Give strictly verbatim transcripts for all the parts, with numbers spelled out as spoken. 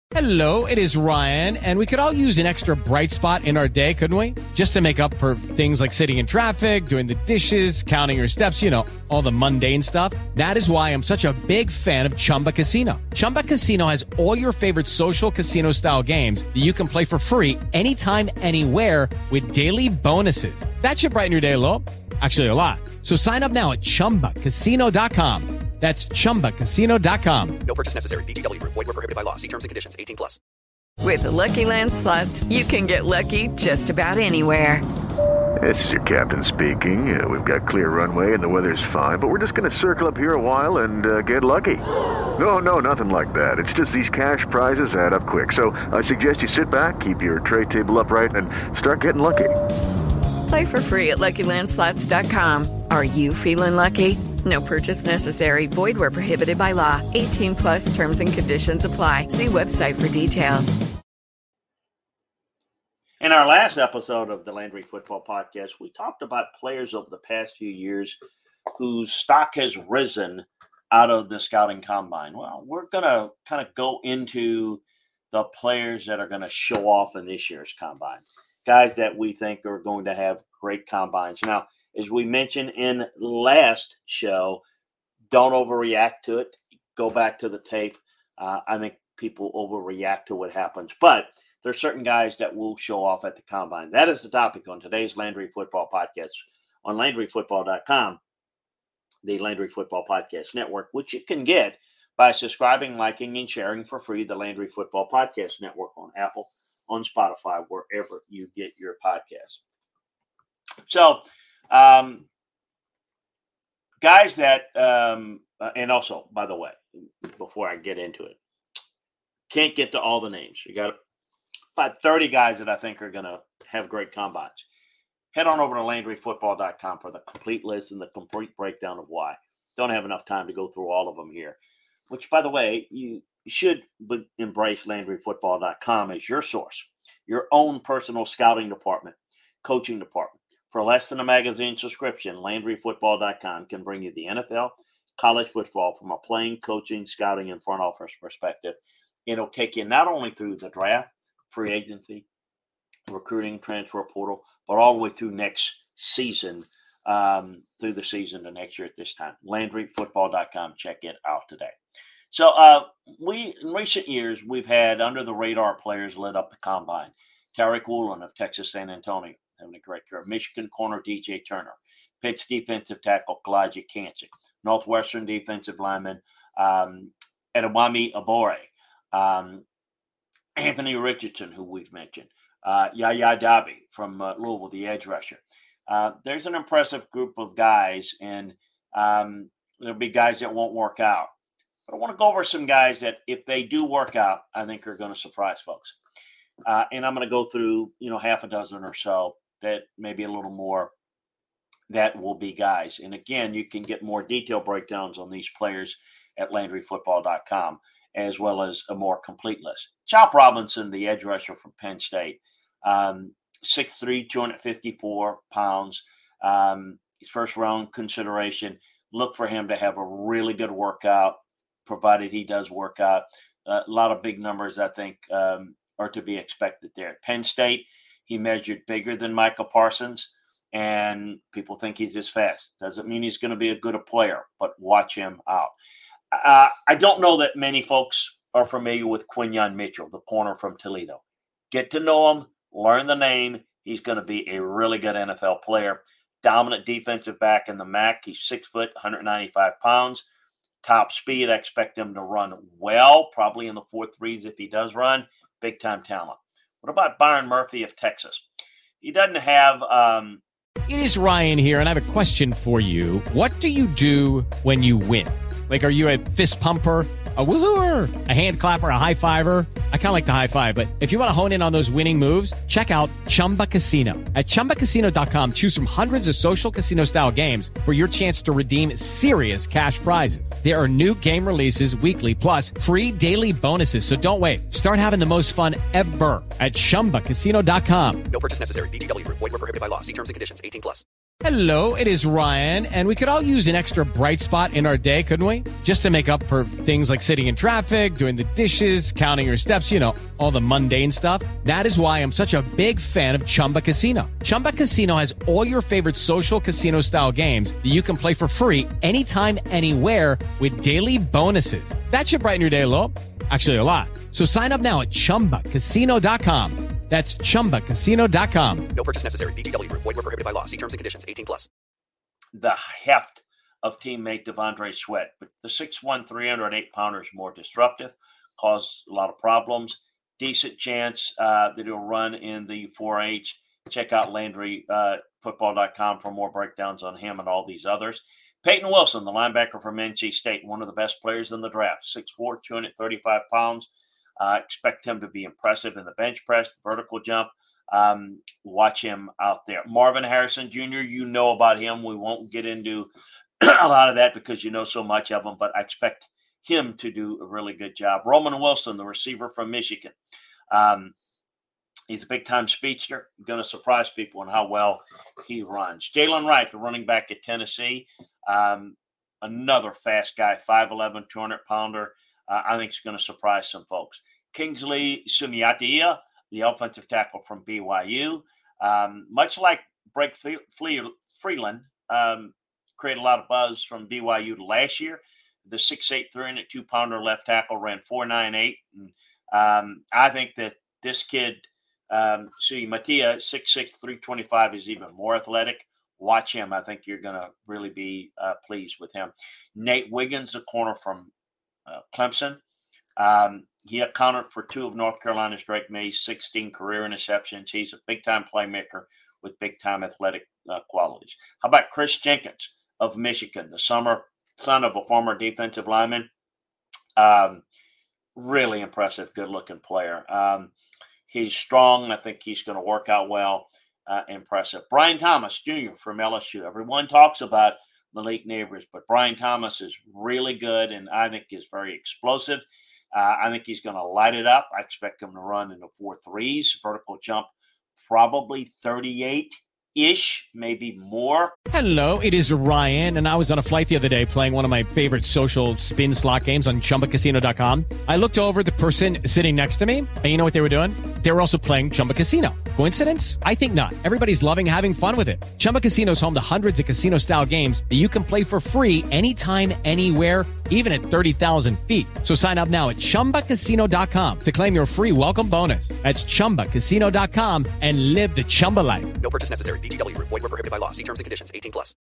Hello, it is Ryan, and we could all use an extra bright spot in our day, couldn't we? Just to make up for things like sitting in traffic, doing the dishes, counting your steps, you know, all the mundane stuff. That is why I'm such a big fan of Chumba Casino. Chumba Casino has all your favorite social casino-style games that you can play for free anytime, anywhere with daily bonuses. That should brighten your day a little. Actually, a lot. So sign up now at chumba casino dot com. That's chumba casino dot com. No purchase necessary. V G W. Void where prohibited by law. See terms and conditions. eighteen plus. With the Lucky Land Slots, you can get lucky just about anywhere. This is your captain speaking. Uh, we've got clear runway and the weather's fine, but we're just going to circle up here a while and uh, get lucky. No, no, nothing like that. It's just these cash prizes add up quick. So I suggest you sit back, keep your tray table upright, and start getting lucky. Play for free at lucky land slots dot com. Are you feeling lucky? No purchase necessary. Void where prohibited by law. eighteen plus terms and conditions apply. See website for details. In our last episode of the Landry Football Podcast, we talked about players over the past few years whose stock has risen out of the scouting combine. Well, we're going to kind of go into the players that are going to show off in this year's combine. Guys that we think are going to have great combines. Now, as we mentioned in last show, don't overreact to it. Go back to the tape. Uh, I think people overreact to what happens. But there's certain guys that will show off at the combine. That is the topic on today's Landry Football Podcast on landry football dot com, the Landry Football Podcast Network, which you can get by subscribing, liking, and sharing for free the Landry Football Podcast Network on Apple, on Spotify, wherever you get your podcasts. So, um, guys that, um, uh, and also, by the way, before I get into it, can't get to all the names. You got about thirty guys that I think are going to have great combines. Head on over to landry football dot com for the complete list and the complete breakdown of why. Don't have enough time to go through all of them here, which, by the way, you should embrace landry football dot com as your source, your own personal scouting department, coaching department. For less than a magazine subscription, landry football dot com can bring you the N F L, college football from a playing, coaching, scouting, and front office perspective. It'll take you not only through the draft, free agency, recruiting, transfer portal, but all the way through next season, um, through the season to next year at this time. landry football dot com. Check it out today. So uh, we, in recent years, we've had under-the-radar players lit up the combine. Tariq Woolen of Texas San Antonio, having a great career. Michigan corner D J Turner. Pitt's defensive tackle Kalijah Kancey. Northwestern defensive lineman um, Adewami Abore. Um, Anthony Richardson, who we've mentioned. Uh, Yaya Dabi from uh, Louisville, the edge rusher. Uh, there's an impressive group of guys, and um, there'll be guys that won't work out. But I want to go over some guys that, if they do work out, I think are going to surprise folks. Uh, and I'm going to go through, you know, half a dozen or so, that maybe a little more, that will be guys. And again, you can get more detailed breakdowns on these players at landry football dot com, as well as a more complete list. Chop Robinson, the edge rusher from Penn State, um, six three, two hundred fifty-four pounds. Um, his first round consideration. Look for him to have a really good workout, provided he does work out. Uh, a lot of big numbers, I think, um, are to be expected there. At Penn State, he measured bigger than Micah Parsons, and people think he's as fast. Doesn't mean he's going to be a good a player, but watch him out. Uh, I don't know that many folks are familiar with Quinyon Mitchell, the corner from Toledo. Get to know him, learn the name. He's going to be a really good N F L player. Dominant defensive back in the M A C. He's six foot, one hundred ninety-five pounds. Top speed, I expect him to run well, probably in the four threes if he does run. Big-time talent. What about Byron Murphy of Texas? He doesn't have um, – It is Ryan here, and I have a question for you. What do you do when you win? Like, are you a fist pumper, a woohooer, a hand clapper, a high fiver? I kind of like the high five, but if you want to hone in on those winning moves, check out Chumba Casino. At chumba casino dot com, choose from hundreds of social casino-style games for your chance to redeem serious cash prizes. There are new game releases weekly, plus free daily bonuses, so don't wait. Start having the most fun ever at chumba casino dot com. No purchase necessary. V G W. Void where prohibited by law. See terms and conditions. eighteen plus. Hello, it is Ryan, and we could all use an extra bright spot in our day, couldn't we? Just to make up for things like sitting in traffic, doing the dishes, counting your steps, you know, all the mundane stuff. That is why I'm such a big fan of Chumba Casino. Chumba Casino has all your favorite social casino-style games that you can play for free anytime, anywhere with daily bonuses. That should brighten your day a little. Actually, a lot. So sign up now at chumba casino dot com. That's chumba casino dot com. No purchase necessary. V G W. Void where prohibited by law. See terms and conditions. eighteen plus. The heft of teammate Devondre Sweat, but the six one, three oh eight pounder is more disruptive, cause a lot of problems. Decent chance uh, that he'll run in the four H. Check out Landry Football dot com for more breakdowns on him and all these others. Peyton Wilson, the linebacker from N C State, one of the best players in the draft, six four, two hundred thirty-five pounds. Uh, expect him to be impressive in the bench press, the vertical jump. Um, watch him out there. Marvin Harrison Junior, you know about him. We won't get into a lot of that because you know so much of him, but I expect him to do a really good job. Roman Wilson, the receiver from Michigan. Um, he's a big-time speedster. Going to surprise people on how well he runs. Jalen Wright, the running back at Tennessee. Um, another fast guy, five eleven, two hundred pounder. Uh, I think he's going to surprise some folks. Kingsley Sumiatia, the offensive tackle from B Y U. Um, much like Blake Freeland, um, created a lot of buzz from B Y U last year. The six eight, three oh two pounder left tackle ran four nine eight. And, um, I think that this kid, um, Sumiatia, six six, three twenty-five, is even more athletic. Watch him. I think you're going to really be uh, pleased with him. Nate Wiggins, the corner from uh, Clemson. Um, he accounted for two of North Carolina's Drake May's sixteen career interceptions. He's a big-time playmaker with big-time athletic uh, qualities. How about Chris Jenkins of Michigan, the summer son of a former defensive lineman? Um, really impressive, good-looking player. Um, he's strong. I think he's going to work out well. Uh, impressive. Brian Thomas Junior from L S U. Everyone talks about Malik Neighbors, but Brian Thomas is really good, and I think is very explosive. Uh, I think he's going to light it up. I expect him to run in the four threes, vertical jump, probably thirty-eight-ish, maybe more. Hello, it is Ryan, and I was on a flight the other day playing one of my favorite social spin slot games on chumba casino dot com. I looked over at the person sitting next to me, and you know what they were doing? They were also playing Chumba Casino. Coincidence? I think not. Everybody's loving having fun with it. Chumba Casino is home to hundreds of casino-style games that you can play for free anytime, anywhere, even at thirty thousand feet. So sign up now at chumba casino dot com to claim your free welcome bonus. That's chumba casino dot com and live the Chumba life. No purchase necessary. V G W. Void where prohibited by law. See terms and conditions. eighteen plus.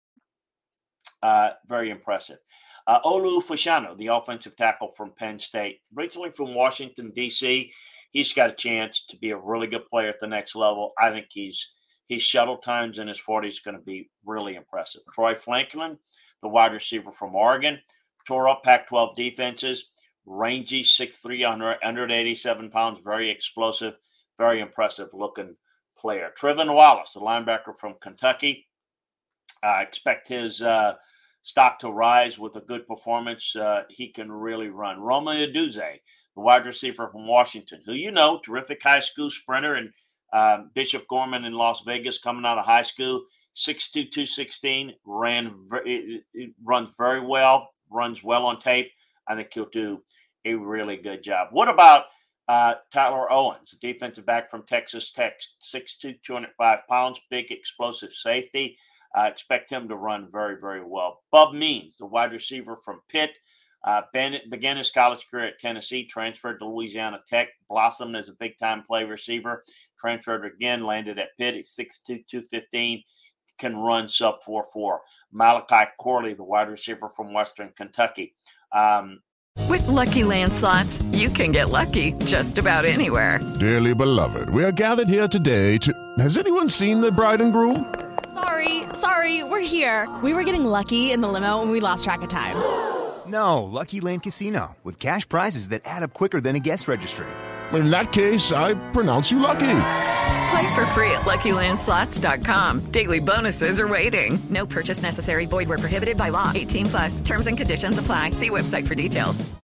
Uh, very impressive. Uh, Olu Fashanu, the offensive tackle from Penn State, originally from Washington, D C He's got a chance to be a really good player at the next level. I think he's his shuttle times in his forties is going to be really impressive. Troy Franklin, the wide receiver from Oregon, tore up Pac twelve defenses. Rangy, six three, one eighty-seven pounds, very explosive, very impressive looking player. Trevin Wallace, the linebacker from Kentucky. I expect his uh, stock to rise with a good performance. Uh, he can really run. Roma Aduze, the wide receiver from Washington, who you know, terrific high school sprinter, and uh, Bishop Gorman in Las Vegas coming out of high school, six two, two sixteen, ran, it, it runs very well, runs well on tape. I think he'll do a really good job. What about uh, Tyler Owens, the defensive back from Texas Tech, six two, two hundred five pounds, big explosive safety. I uh, expect him to run very, very well. Bub Means, the wide receiver from Pitt, uh, Bennett began his college career at Tennessee, transferred to Louisiana Tech, blossomed as a big-time play receiver, transferred again, landed at Pitt. He's six two, two fifteen, can run sub four four. Malachi Corley, the wide receiver from Western Kentucky. Um, With Lucky Land Slots, you can get lucky just about anywhere. Dearly beloved, we are gathered here today to... Has anyone seen the bride and groom? Sorry, sorry, we're here. We were getting lucky in the limo and we lost track of time. No, Lucky Land Casino, with cash prizes that add up quicker than a guest registry. In that case, I pronounce you lucky. Play for free at lucky land slots dot com. Daily bonuses are waiting. No purchase necessary. Void where prohibited by law. eighteen plus. Terms and conditions apply. See website for details.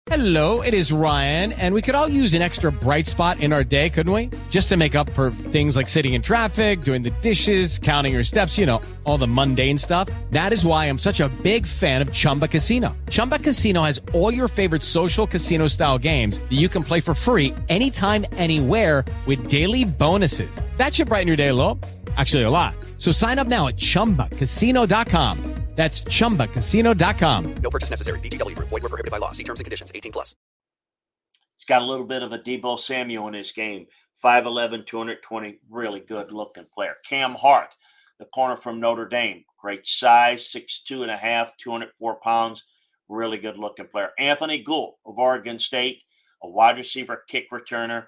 Hello, it is Ryan, and we could all use an extra bright spot in our day, couldn't we? Just to make up for things like sitting in traffic, doing the dishes, counting your steps, you know, all the mundane stuff. That is why I'm such a big fan of Chumba Casino. Chumba Casino has all your favorite social casino-style games that you can play for free anytime, anywhere with daily bonuses. That should brighten your day a little. Actually, a lot. So sign up now at chumba casino dot com. That's chumba casino dot com. No purchase necessary. V G W. Void where prohibited by law. See terms and conditions. eighteen plus. He's got a little bit of a Deebo Samuel in his game. five eleven, two twenty. Really good looking player. Cam Hart, the corner from Notre Dame. Great size, six two and a half, two hundred four pounds. Really good looking player. Anthony Gould of Oregon State, a wide receiver, kick returner.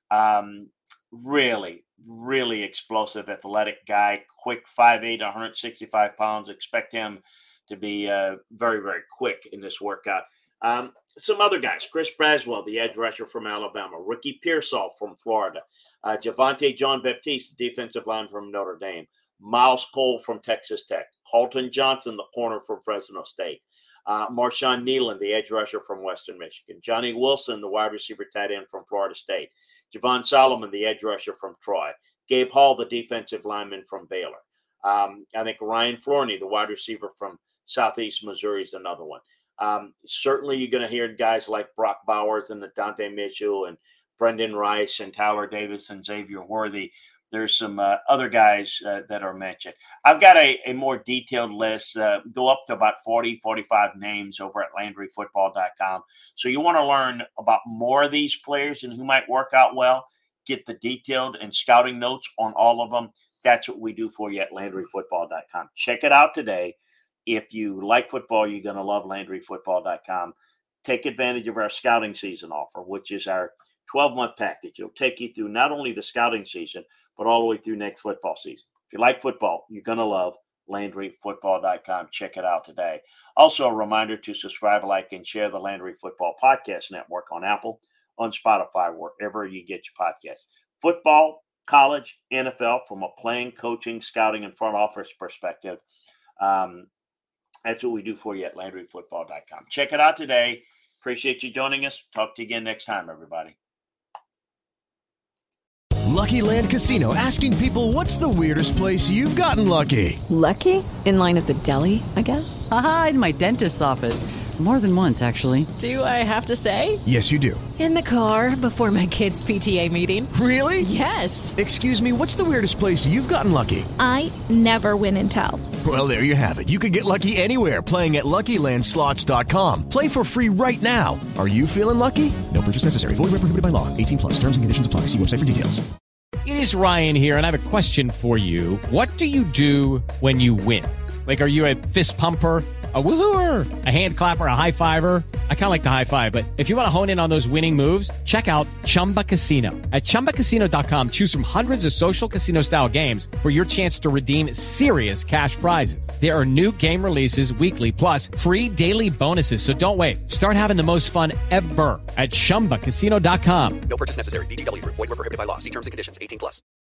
Um, really, really explosive, athletic guy. Quick, five eight, one sixty-five pounds. Expect him to be uh, very, very quick in this workout. Um, some other guys. Chris Braswell, the edge rusher from Alabama. Ricky Pearsall from Florida. Uh, Javante Jean-Baptiste, the defensive line from Notre Dame. Miles Cole from Texas Tech. Halton Johnson, the corner from Fresno State. Uh, Marshawn Nealon, the edge rusher from Western Michigan. Johnny Wilson, the wide receiver tight end from Florida State. Javon Solomon, the edge rusher from Troy. Gabe Hall, the defensive lineman from Baylor. Um, I think Ryan Florney, the wide receiver from Southeast Missouri, is another one. Um, certainly you're going to hear guys like Brock Bowers and the Dante Mitchell and Brendan Rice and Tyler Davis and Xavier Worthy. There's some uh, other guys uh, that are mentioned. I've got a, a more detailed list, uh, go up to about forty, forty-five names over at Landry Football dot com. So you want to learn about more of these players and who might work out well, get the detailed and scouting notes on all of them. That's what we do for you at Landry Football dot com. Check it out today. If you like football, you're going to love Landry Football dot com. Take advantage of our scouting season offer, which is our twelve-month package. It'll take you through not only the scouting season, but all the way through next football season. If you like football, you're going to love Landry Football dot com. Check it out today. Also, a reminder to subscribe, like, and share the Landry Football Podcast Network on Apple, on Spotify, wherever you get your podcasts. Football, college, N F L, from a playing, coaching, scouting, and front office perspective. Um, that's what we do for you at Landry Football dot com. Check it out today. Appreciate you joining us. Talk to you again next time, everybody. Lucky Land Casino, asking people, what's the weirdest place you've gotten lucky? Lucky? In line at the deli, I guess? Aha, in my dentist's office. More than once, actually. Do I have to say? Yes, you do. In the car before my kids' P T A meeting. Really? Yes. Excuse me, what's the weirdest place you've gotten lucky? I never win and tell. Well, there you have it. You can get lucky anywhere, playing at Lucky Land Slots dot com. Play for free right now. Are you feeling lucky? No purchase necessary. Void where prohibited by law. eighteen plus. Terms and conditions apply. See website for details. It is Ryan here, and I have a question for you. What do you do when you win? Like, are you a fist pumper, a woohooer, a hand clapper, a high fiver? I kind of like the high five, but if you want to hone in on those winning moves, check out Chumba Casino. At chumba casino dot com, choose from hundreds of social casino-style games for your chance to redeem serious cash prizes. There are new game releases weekly, plus free daily bonuses, so don't wait. Start having the most fun ever at chumba casino dot com. No purchase necessary. V G W. Void where prohibited by law. See terms and conditions. eighteen plus.